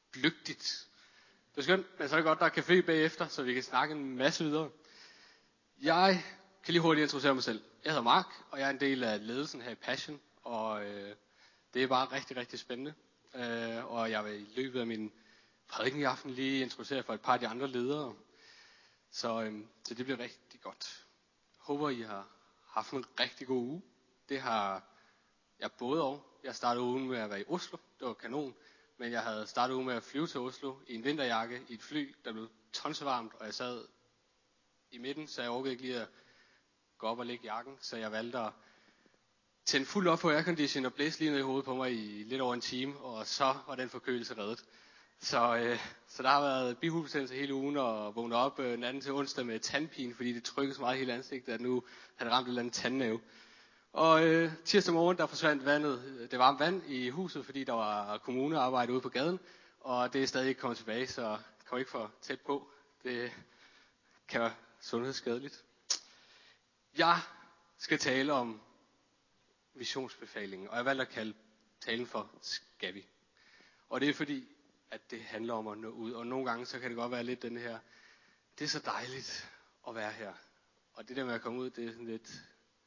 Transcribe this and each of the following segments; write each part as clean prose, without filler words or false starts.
flygtigt. Det er skønt, men så er det godt, der er café bagefter, så vi kan snakke en masse videre. Jeg kan lige hurtigt introducere mig selv. Jeg hedder Mark, og jeg er en del af ledelsen her i Passion, og det er bare rigtig, rigtig spændende. Og jeg vil i løbet af min prædiken i aften lige introducere for et par af de andre ledere. Så det bliver rigtig godt. Håber, I har haft en rigtig god uge. Det har jeg både og. Jeg startede ugen med at være i Oslo. Det var kanon. Men jeg havde startet ugen med at flyve til Oslo i en vinterjakke i et fly, der blev tonsevarmt, og jeg sad i midten, så jeg orkede ikke lige at gå op og lægge jakken. Så jeg valgte at tænde fuldt op på aircondition og blæse lige ned i hovedet på mig i lidt over en time, og så var den forkølelse reddet. Så der har været bihulebetændelse hele ugen, og vågnet op natten til onsdag med tandpine, fordi det trykkede så meget i hele ansigtet, at nu havde ramt et eller andet tandnæve. Og tirsdag morgen, der forsvandt det varme vand i huset, fordi der var kommunearbejde ude på gaden, og det er stadig ikke kommet tilbage, så kom ikke for tæt på. Det kan være sundhedsskadeligt. Jeg skal tale om missionsbefalingen, og jeg valgte at kalde talen for Skal vi? Og det er fordi, at det handler om at nå ud, og nogle gange så kan det godt være lidt den her, det er så dejligt at være her. Og det der med at komme ud, det er sådan lidt,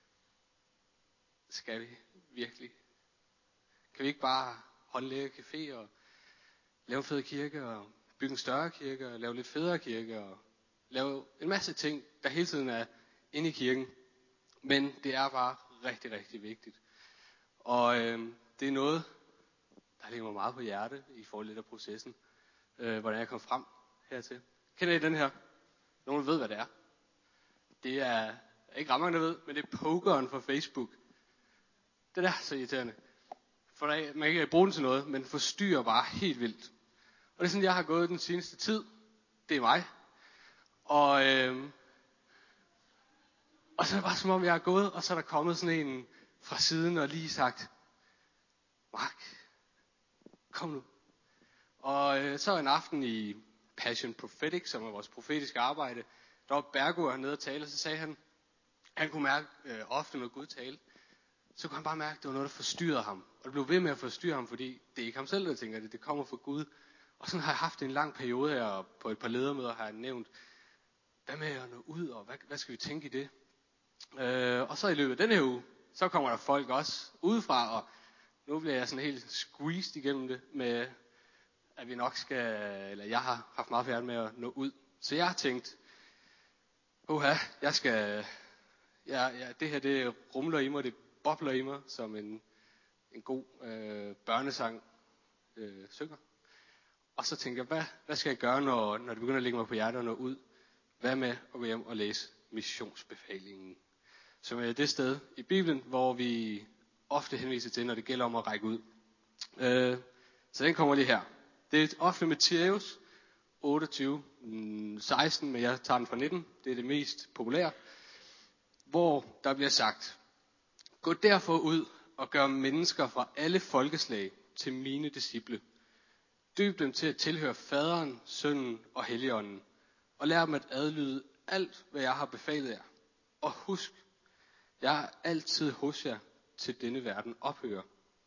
skal vi virkelig? Kan vi ikke bare håndlægge café og lave en fed kirke og bygge en større kirke og lave lidt federe kirke og lave en masse ting, der hele tiden er inde i kirken. Men det er bare rigtig, rigtig vigtigt. Og det er noget, der ligger mig meget på hjerte i forhold til processen. Hvordan jeg kom frem hertil. Kender I den her? Nogen ved, hvad det er? Det er ikke ret mange, der ved, men det er pokeren fra Facebook. Det er så irriterende. For man kan ikke bruge den til noget, men forstyrrer bare helt vildt. Og det er sådan, jeg har gået den seneste tid. Det er mig. Og så er det bare som om, jeg er gået, og så er der kommet sådan en fra siden og lige sagt, Mark, kom nu. Og så en aften i Passion Prophetic, som er vores profetiske arbejde, der var Bergo hernede og tale, og så sagde han kunne mærke ofte, når Gud talte, så kunne han bare mærke, at det var noget, der forstyrrede ham. Og det blev ved med at forstyrre ham, fordi det er ikke ham selv, der tænker det kommer fra Gud. Og sådan har jeg haft en lang periode her, og på et par ledermøder har jeg nævnt, hvad med at nå ud, og hvad skal vi tænke i det? Og så i løbet af den her uge, så kommer der folk også udefra, og nu bliver jeg sådan helt squeezed igennem det, med at vi nok skal, eller jeg har haft meget færdigt med at nå ud. Så jeg har tænkt, det her det rumler i mig, det bobler i mig, som en god børnesang synger. Og så tænker jeg, hvad skal jeg gøre, når det begynder at ligge mig på hjertet og nå ud? Hvad med at gå hjem og læse missionsbefalingen? Som er det sted i Bibelen, hvor vi ofte henviser til, når det gælder om at række ud. Så den kommer lige her. Det er ofte Matthæus 28, 16, men jeg tager den fra 19. Det er det mest populære. Hvor der bliver sagt, gå derfor ud og gør mennesker fra alle folkeslag til mine disciple. Døb dem til at tilhøre Faderen, Sønnen og Helligånden. Og lær dem at adlyde alt, hvad jeg har befalet jer. Og husk, jeg er altid hos jer, til denne verden ophører.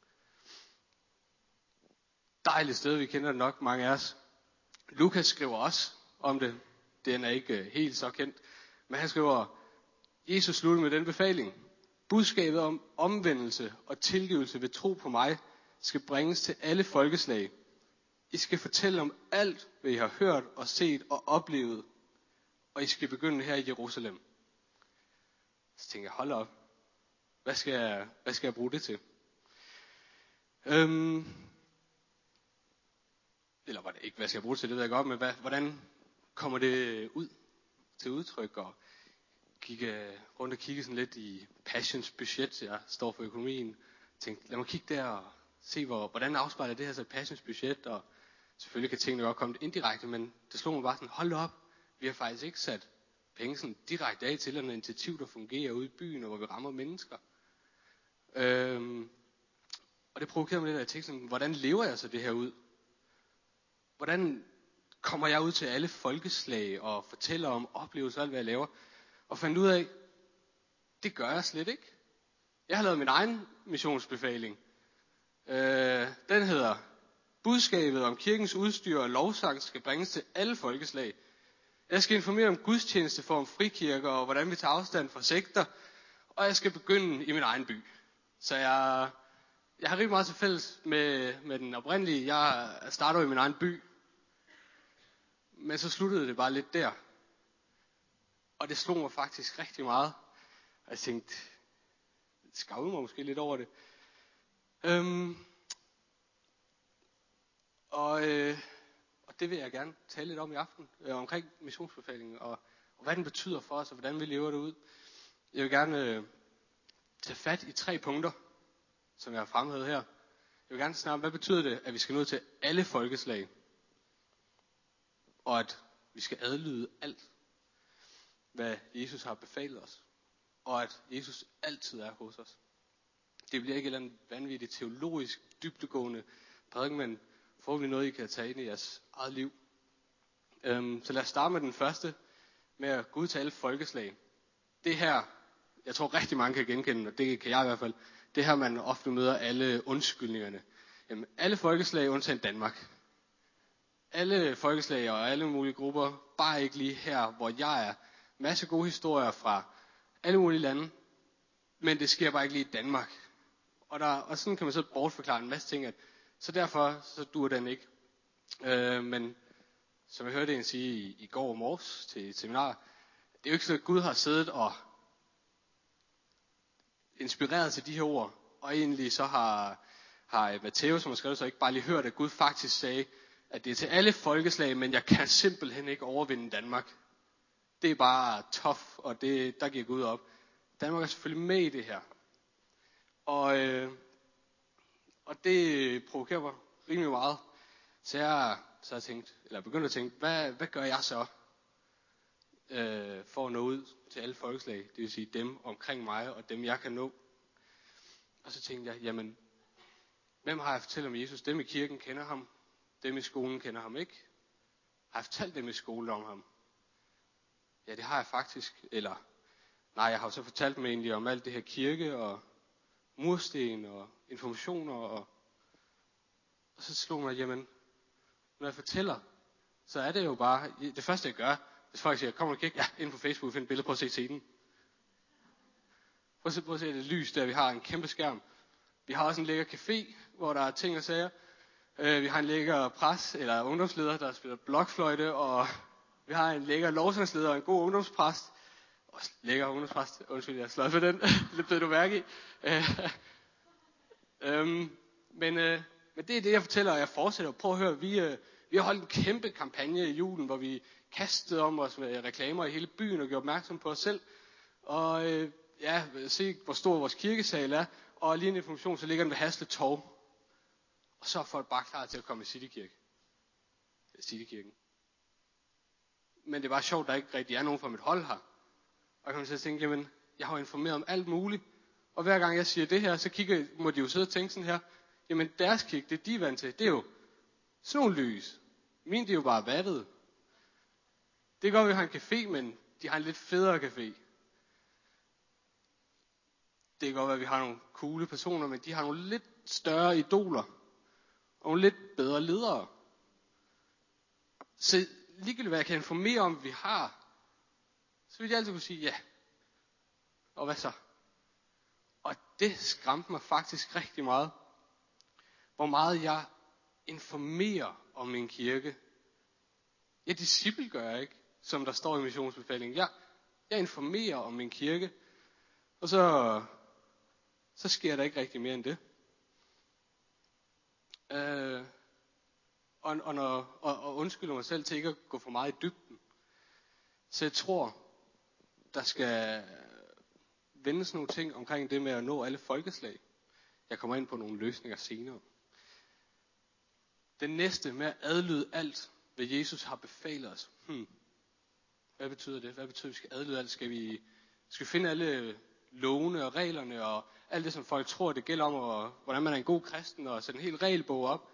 Dejligt sted, vi kender det nok, mange af os. Lukas skriver også om det. Den er ikke helt så kendt. Men han skriver, Jesus slutter med den befaling. Budskabet om omvendelse og tilgivelse ved tro på mig skal bringes til alle folkeslag. I skal fortælle om alt, hvad I har hørt og set og oplevet. Og I skal begynde her i Jerusalem. Så tænker jeg, hold op. Hvad skal jeg bruge det til? Eller var det ikke, hvad skal jeg bruge det til, det ved jeg godt, men hvordan kommer det ud til udtryk? Og kigge rundt og kigge sådan lidt i Passions budget, jeg står for økonomien. Tænkte, lad mig kigge der og se, hvordan afspejler det her så Passions budget. Og selvfølgelig kan tingene godt komme indirekte, men det slog mig bare sådan, hold op, vi har faktisk ikke sat penge sådan direkte af til et initiativ, der fungerer ude i byen, og hvor vi rammer mennesker. Og det provokerede mig lidt, at jeg tænkte sådan, hvordan lever jeg så det her ud? Hvordan kommer jeg ud til alle folkeslag og fortæller om oplevelser og alt, hvad jeg laver? Og fandt ud af, det gør jeg slet ikke. Jeg har lavet min egen missionsbefaling. Den hedder, Budskabet om kirkens udstyr og lovsang skal bringes til alle folkeslag. Jeg skal informere om gudstjenesteform, frikirker og hvordan vi tager afstand fra sekter. Og jeg skal begynde i min egen by. Så jeg har rigtig meget til fælles med den oprindelige. Jeg starter i min egen by. Men så sluttede det bare lidt der. Og det slog mig faktisk rigtig meget. Og jeg tænkte, skavede mig måske lidt over det. Og det vil jeg gerne tale lidt om i aften. Omkring missionsbefalingen og hvad den betyder for os, og hvordan vi lever det ud. Jeg vil gerne tage fat i 3 punkter, som jeg har fremhævet her. Jeg vil gerne snakke om, hvad betyder det, at vi skal nå til alle folkeslag. Og at vi skal adlyde alt, hvad Jesus har befalet os. Og at Jesus altid er hos os. Det bliver ikke et eller andet vanvittigt teologisk, dybdegående prædiken, men forhåbentlig noget, I kan tage ind i jeres eget liv. Så lad os starte med den første, med at gå ud til alle folkeslag. Det her, jeg tror rigtig mange kan genkende, og det kan jeg i hvert fald, det her man ofte møder alle undskyldningerne. Jamen, alle folkeslag undtagen Danmark. Alle folkeslag og alle mulige grupper, bare ikke lige her, hvor jeg er. Masse gode historier fra alle mulige lande, men det sker bare ikke lige i Danmark. Og sådan kan man så bortforklare en masse ting, så derfor så duer den ikke. Men som jeg hørte en sige i går morges til et seminar, det er jo ikke så, at Gud har siddet og inspireret til de her ord, og egentlig så har Matthæus, som har skrevet, så ikke bare lige hørt, at Gud faktisk sagde, at det er til alle folkeslag, men jeg kan simpelthen ikke overvinde Danmark. Det er bare tough, og der giver Gud op. Danmark er selvfølgelig med i det her. Og det provokerer mig rimelig meget. Så jeg begyndte at tænke, hvad gør jeg så for at nå ud til alle folkeslag? Det vil sige dem omkring mig og dem jeg kan nå. Og så tænkte jeg, jamen, hvem har jeg fortalt om Jesus? Dem i kirken kender ham. Dem i skolen kender ham ikke. Har jeg fortalt dem i skolen om ham? Ja, det har jeg faktisk. Eller, nej, jeg har jo så fortalt dem egentlig om alt det her kirke og mursten og informationer. Og så slog mig, jamen, når jeg fortæller, så er det jo bare, det første jeg gør, hvis folk siger, kommer du ikke? Ja, ind på Facebook og find et billede, prøv at se scenen. Prøv at se det lys der, vi har en kæmpe skærm. Vi har også en lækker café, hvor der er ting og sager. Vi har en lækker eller ungdomsleder, der spiller blokfløjte, og vi har en lækker lovsangsleder og en god ungdomspræst. Også lækker ungdomspræst, undskyld, jeg slår for den, det blev du mærke i. Men det er det, jeg fortæller, og jeg fortsætter. Prøv at høre, vi har holdt en kæmpe kampagne i julen, hvor vi kastede om os med reklamer i hele byen og gjorde opmærksom på os selv. Og se, hvor stor vores kirkesal er. Og lige en information, så ligger den ved Hasle Torv. Og så er folk bare klar til at komme i Citykirken. Men det er bare sjovt, at der ikke rigtig er nogen fra mit hold her. Og jeg kan så tænke, jamen, jeg har informeret om alt muligt. Og hver gang jeg siger det her, så må de jo sidde og tænke sådan her. Jamen deres kirke, det de er vant til, det er jo sådan nogle lys. Min, de er jo bare vattet. Det går, vi har en café, men de har en lidt federe café. Det kan godt være, at vi har nogle coole personer, men de har nogle lidt større idoler. Og nogle lidt bedre ledere. Så ligegyldigt hvad jeg kan informere om, vi har, så vil jeg altid kunne sige ja. Og hvad så? Og det skræmte mig faktisk rigtig meget. Hvor meget jeg informerer om min kirke. Ja, disciple gør jeg ikke, som der står i missionsbefalingen. Jeg informerer om min kirke. Og så sker der ikke rigtig mere end det. Og undskylder mig selv til ikke at gå for meget i dybden. Så jeg tror, der skal vendes nogle ting omkring det med at nå alle folkeslag. Jeg kommer ind på nogle løsninger senere. Den næste med at adlyde alt, hvad Jesus har befalet os. Hvad betyder det? Hvad betyder, at vi skal adlyde alt? Skal vi finde alle lovene og reglerne og alt det, som folk tror, det gælder om, og hvordan man er en god kristen, og sætte en hel regelbog op?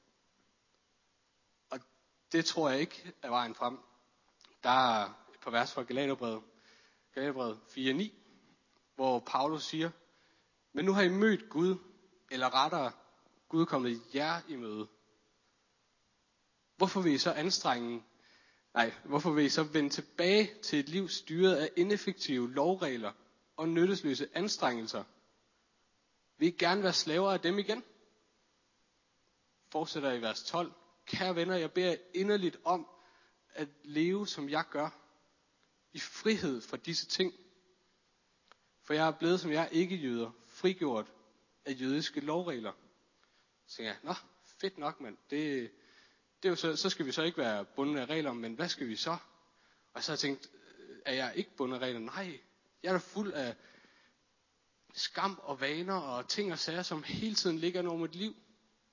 Og det tror jeg ikke er vejen frem. Der er et par vers fra Galaterbrevet 4:9, hvor Paulus siger, men nu har I mødt Gud, eller rettere, Gud er kommet jer i møde. hvorfor vil I så vende tilbage til et liv styret af ineffektive lovregler og nyttesløse anstrengelser? Vil I gerne være slaver af dem igen? Fortsætter i vers 12. Kære venner, jeg beder jer inderligt om at leve, som jeg gør, i frihed fra disse ting. For jeg er blevet, som jeg ikke-jøder, frigjort af jødiske lovregler. Så tænker jeg, fedt nok, mand. Det er jo så skal vi så ikke være bundet af regler, men hvad skal vi så? Og så har jeg tænkt, er jeg ikke bundet af regler? Nej, jeg er da fuld af skam og vaner og ting og sager, som hele tiden ligger over mit liv.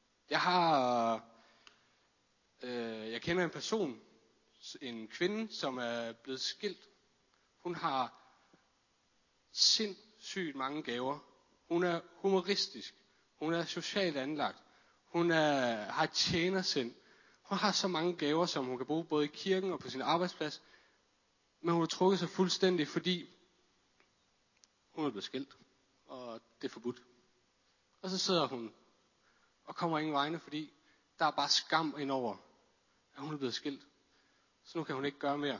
Jeg kender en person, en kvinde, som er blevet skilt. Hun har sindssygt mange gaver. Hun er humoristisk. Hun er socialt anlagt. Hun har et tjenersind. Hun har så mange gaver, som hun kan bruge både i kirken og på sin arbejdsplads. Men hun har trukket sig fuldstændig, fordi hun er blevet skilt. Og det er forbudt. Og så sidder hun og kommer ingen vegne, fordi der er bare skam indover, at hun er blevet skilt. Så nu kan hun ikke gøre mere.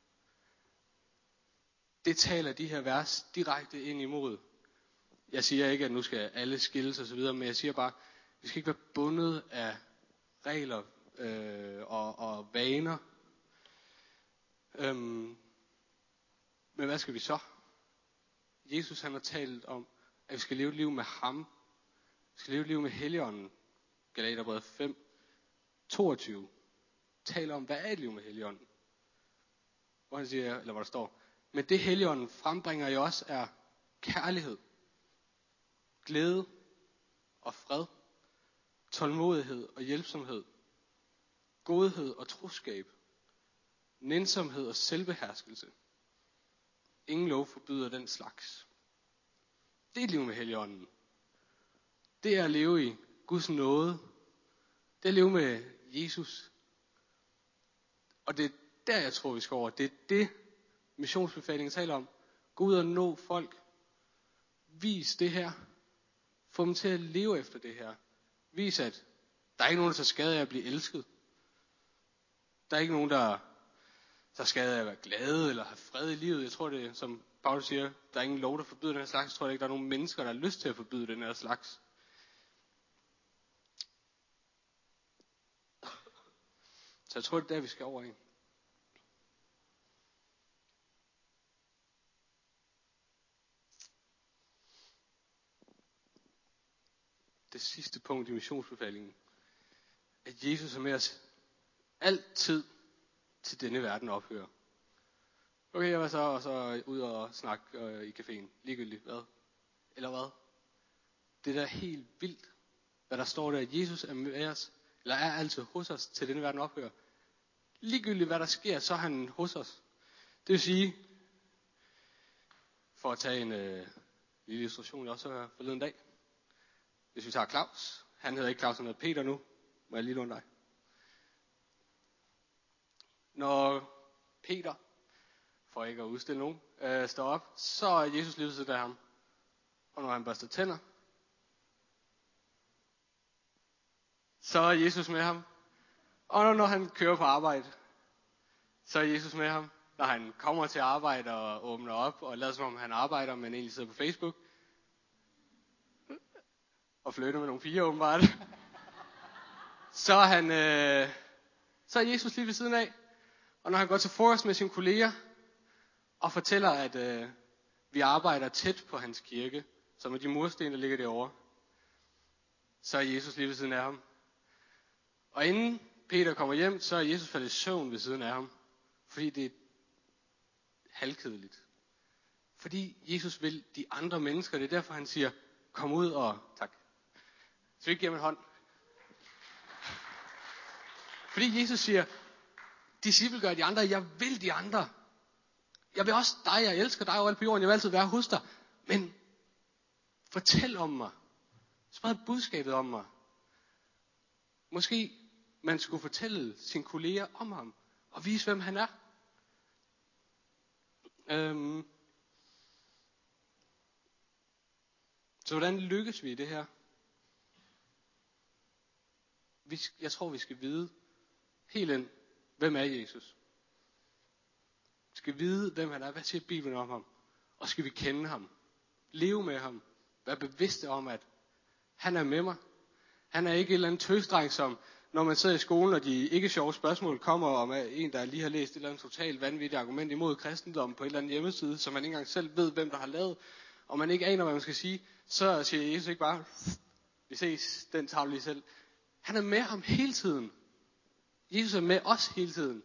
Det taler de her vers direkte ind imod. Jeg siger ikke, at nu skal alle skilles og så videre, men jeg siger bare, vi skal ikke være bundet af regler og vaner. Men hvad skal vi så? Jesus han har talt om, at vi skal leve et liv med ham. Vi skal leve et liv med Helligånden. Galaterbrevet 5:22 taler om, hvad er et liv med Helligånden? Hvor han siger, eller hvor der står, men det Helligånden frembringer i os er kærlighed, glæde og fred, tålmodighed og hjælpsomhed, godhed og troskab, nænsomhed og selvbeherskelse. Ingen lov forbyder den slags. Det er et liv med Helligånden. Det er at leve i Guds nåde. Det er at leve med Jesus. Og det er der, jeg tror, vi skal over. Det er det, missionsbefalingen taler om. Gå ud og nå folk. Vis det her. Få dem til at leve efter det her. Vis, at der er ikke nogen, der tager skade af at blive elsket. Der er ikke nogen, der tager skade af at være glade eller have fred i livet. Jeg tror det, som Paulus siger, der er ingen lov, der forbyder den her slags. Jeg tror ikke, der er nogen mennesker, der har lyst til at forbyde den her slags. Så jeg tror, det er der, vi skal over i. Det sidste punkt i missionsbefalingen. At Jesus er med os altid til denne verden ophører. Okay, jeg var så ud og snakke i caféen. Ligegyldigt hvad? Eller hvad? Det er da helt vildt, hvad der står der, at Jesus er med os, eller er altid hos os, til denne verden ophører. Ligegyldigt hvad der sker, så er han hos os. Det vil sige, for at tage en lille illustration, jeg også har forleden dag. Hvis vi tager Claus. Han hedder ikke Claus, han hedder Peter nu. Må jeg lige låne dig? Når Peter, for ikke at udstille nogen, står op, så er Jesus lige ved siden af ham. Og når han børster tænder, så er Jesus med ham. Og når han kører på arbejde, så er Jesus med ham. Når han kommer til arbejde og åbner op og lader som om han arbejder, men egentlig sidder på Facebook og flytter med nogle piger åbenbart, så er Jesus lige ved siden af. Og når han går til frokost med sine kolleger og fortæller, at vi arbejder tæt på hans kirke, som er de mursten, der ligger derovre, så er Jesus lige ved siden af ham. Og inden Peter kommer hjem, så er Jesus faldet i søvn ved siden af ham, fordi det er halvkedeligt. Fordi Jesus vil de andre mennesker, det er derfor han siger, kom ud og tak. Så vi ikke giver ham en hånd. Fordi Jesus siger, disciple gør de andre, jeg vil de andre. Jeg vil også dig, jeg elsker dig overalt på jorden, jeg vil altid være hos dig. Men fortæl om mig. Spred budskabet om mig. Måske man skulle fortælle sine kolleger om ham, og vise hvem han er. Så hvordan lykkes vi i det her? Jeg tror vi skal vide, Helt ind. Hvem er Jesus? Vi skal vide, hvem han er. Hvad siger Bibelen om ham? Og skal vi kende ham? Leve med ham? Være bevidste om, at han er med mig. Han er ikke et eller andet tøsdreng, som når man sidder i skolen, og de ikke sjove spørgsmål kommer om en, der lige har læst et eller andet totalt vanvittigt argument imod kristendom på et eller andet hjemmeside, som man ikke engang selv ved, hvem der har lavet, og man ikke aner, hvad man skal sige, så siger Jesus ikke bare, vi ses, den tager lige selv. Han er med ham hele tiden. Jesus er med os hele tiden.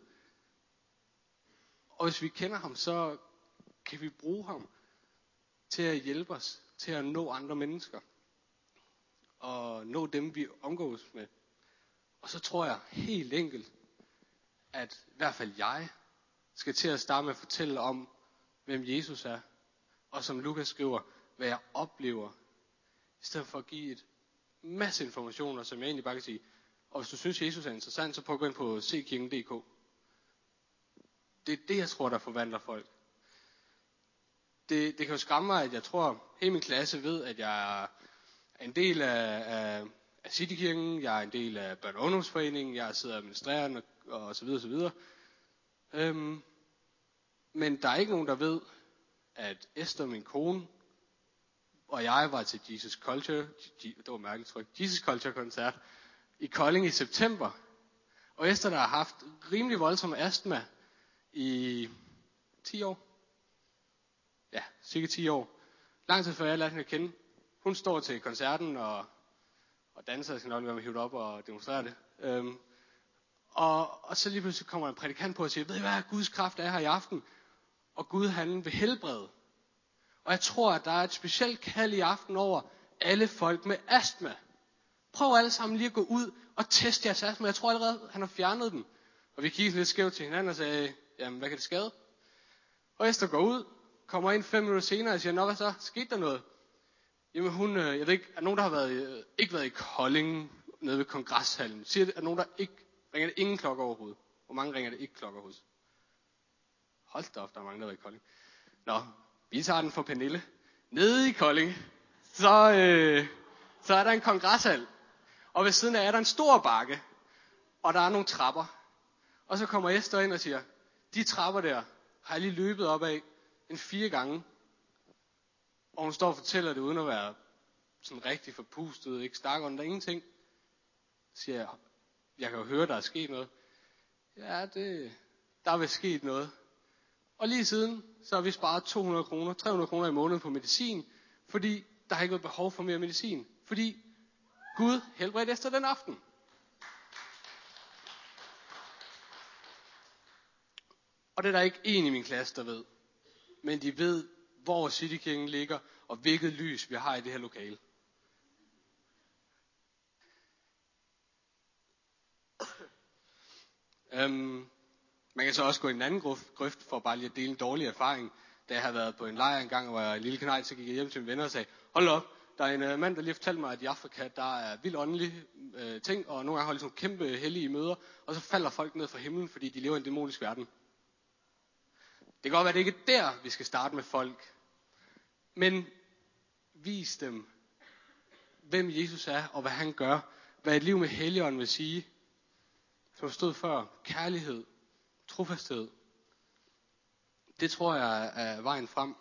Og hvis vi kender ham, så kan vi bruge ham til at hjælpe os, til at nå andre mennesker. Og nå dem, vi omgås med. Og så tror jeg helt enkelt, at i hvert fald jeg skal til at starte med at fortælle om, hvem Jesus er. Og som Lukas skriver, hvad jeg oplever. I stedet for at give et masse informationer, som jeg egentlig bare kan sige. Og hvis du synes, Jesus er interessant, så prøv at gå ind på ckirken.dk. Det er det, jeg tror, der forvandler folk. Det kan jo skræmme mig, at jeg tror, hele min klasse ved, at jeg er en del af Citykirken, jeg er en del af Børne- og Ungdomsforeningen, jeg sidder administrerende og så videre, så videre. Men der er ikke nogen, der ved, at Esther, min kone, og jeg var til Jesus Culture, det var mærkeligt tryk, Jesus Culture koncert i Kolding i september. Og Esther, der har haft rimelig voldsom astma i 10 år. Ja, cirka 10 år. Lang tid før jeg lærte hende at kende. Hun står til koncerten og danser, jeg skal nok være med hivet op og demonstrere det. Og så lige pludselig kommer en prædikant på og siger, ved I hvad, Guds kraft er her i aften, og Gud han vil helbrede. Og jeg tror, at der er et specielt kald i aften over alle folk med astma. Prøv alle sammen lige at gå ud og teste jeres astma. Jeg tror allerede, han har fjernet den. Og vi kiggede lidt skævt til hinanden og sagde, jamen hvad kan det skade? Og Esther går ud, kommer ind 5 minutter senere og siger, nå hvad så, skete der noget? Jamen hun, jeg ved ikke, er nogen, der har ikke været i Kolding, nede ved Kongreshallen? Siger det, er nogen, der ikke, ringer det ingen klokker overhovedet? Hvor mange ringer det ikke klokker hos? Hold da op, der er mange, der har været i Kolding. Nå, vi tager den for Pernille. Nede i Kolding, så er der en kongreshal. Og ved siden af er der en stor bakke. Og der er nogle trapper. Og så kommer Esther ind og siger, de trapper der har jeg lige løbet op af 4 gange. Og hun står og fortæller det uden at være sådan rigtig forpustet, ikke stakkeren, der er ingenting. Så siger jeg kan jo høre, der er sket noget. Ja, der er vist sket noget. Og lige siden, så har vi sparet 200 kroner, 300 kroner i måneden på medicin, fordi der har ikke været behov for mere medicin. Fordi Gud helbredte Esther den aften. Og det er der ikke en i min klasse, der ved. Men de ved, hvor Citykirken ligger, og hvilket lys vi har i det her lokale. Man kan så også gå i en anden grøft, for bare lige at dele en dårlig erfaring. Da jeg havde været på en lejr engang, og var en lille knægt, så gik jeg hjem til mine venner og sagde, hold op, der er en mand, der lige fortalte mig, at i Afrika, der er vildt åndelige ting, og nogle gange holder sådan kæmpe hellige møder, og så falder folk ned fra himlen, fordi de lever i en dæmonisk verden. Det kan godt være, at det ikke er der, vi skal starte med folk. Men vis dem, hvem Jesus er, og hvad han gør. Hvad et liv med Helligånden vil sige. Som stod før, kærlighed, trofasthed. Det tror jeg er vejen frem.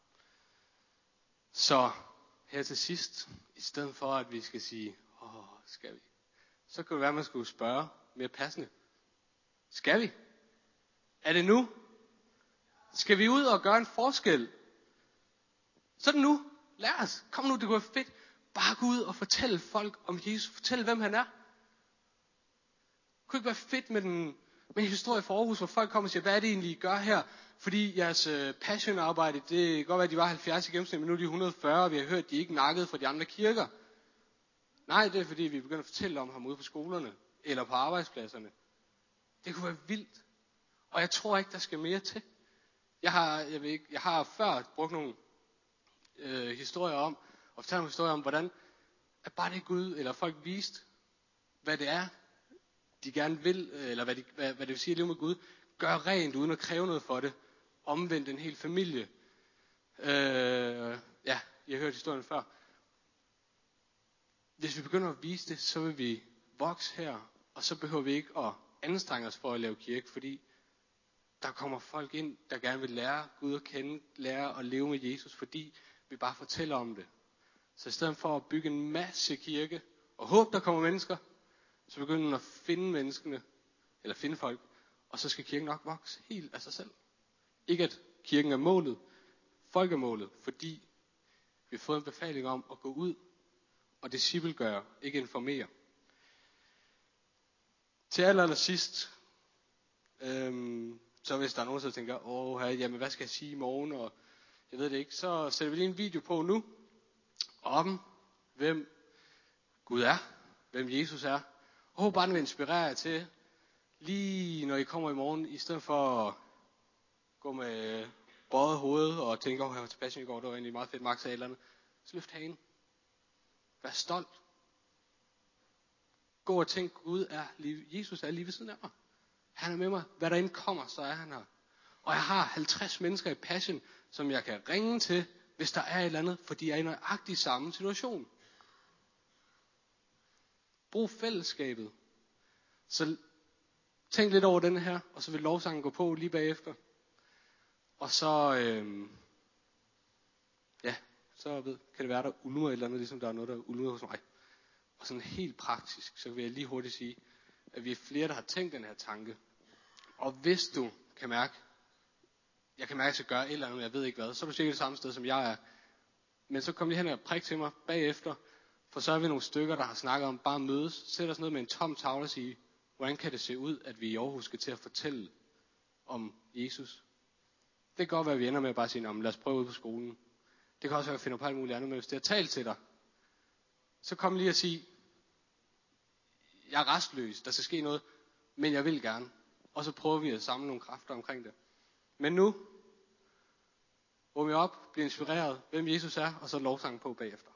Så her til sidst, i stedet for at vi skal sige, skal vi? Så kan det være, at man skulle spørge mere passende. Skal vi? Er det nu? Skal vi ud og gøre en forskel? Så er det nu. Lad os. Kom nu, det kunne være fedt. Bare gå ud og fortælle folk om Jesus. Fortæl, hvem han er. Det kunne ikke være fedt med en historie fra Aarhus, hvor folk kommer og siger, hvad er det egentlig, I gør her? Fordi jeres passion-arbejde, det kan godt være, at de var 70 i gennemsnit, men nu er de 140, og vi har hørt, at de ikke nakkede fra de andre kirker. Nej, det er fordi, vi begynder at fortælle om ham ude på skolerne, eller på arbejdspladserne. Det kunne være vildt. Og jeg tror ikke, der skal mere til. Jeg har før brugt nogle historier om, og fortalt nogle historier om, hvordan at bare det Gud, eller folk viste, hvad det er, de gerne vil, eller hvad det vil sige at leve med Gud, gør rent, uden at kræve noget for det, omvendt en hel familie. Ja, jeg har hørt historien før. Hvis vi begynder at vise det, så vil vi vokse her, og så behøver vi ikke at anstrenge os for at lave kirke, fordi der kommer folk ind, der gerne vil lære Gud at kende, lære at leve med Jesus, fordi vi bare fortæller om det. Så i stedet for at bygge en masse kirke, og håbe, der kommer mennesker, så begynder man at finde menneskene, eller finde folk, og så skal kirken nok vokse helt af sig selv. Ikke at kirken er målet, folk er målet, fordi vi har fået en befaling om at gå ud og disciplegøre, ikke informere. Til allersidst, så hvis der er nogen, der tænker, jamen hvad skal jeg sige i morgen, og jeg ved det ikke, så sætter vi lige en video på nu, om hvem Gud er, hvem Jesus er, og håber bare, den vil inspirere jer til, lige når I kommer i morgen, i stedet for at gå med bøjet hoved og tænke, jeg var til Passion i går, det var egentlig meget fedt, Max sagde et eller andet. Så løft hagen. Vær stolt. Gå og tænk, Jesus er lige ved siden af mig. Han er med mig. Hvad der end kommer, så er han her. Og jeg har 50 mennesker i Passion, som jeg kan ringe til, hvis der er et eller andet, for de er i nøjagtig samme situation. Brug fællesskabet. Så tænk lidt over den her, og så vil lovsangen gå på lige bagefter. Og så, kan det være, der ulmer et eller andet, ligesom der er noget, der ulmer hos mig. Og sådan helt praktisk, så vil jeg lige hurtigt sige, at vi er flere, der har tænkt den her tanke. Og hvis du kan mærke, jeg kan mærke, at jeg skal gøre et eller andet, men jeg ved ikke hvad, så er du sikkert det samme sted, som jeg er. Men så kom lige hen og prik til mig bagefter, for så er vi nogle stykker, der har snakket om bare mødes, sætte os ned med en tom tavle og sige, hvordan kan det se ud, at vi i Aarhus skal til at fortælle om Jesus? Det kan godt være, at vi ender med at bare sige, lad os prøve ud på skolen. Det kan også være, at vi finder på alt muligt andet, men hvis det er talt til dig, så kom lige og sig, jeg er restløs, der skal ske noget, men jeg vil gerne. Og så prøver vi at samle nogle kræfter omkring det. Men nu, åbn jer op, bliv inspireret, hvem Jesus er, og så lovsangen på bagefter.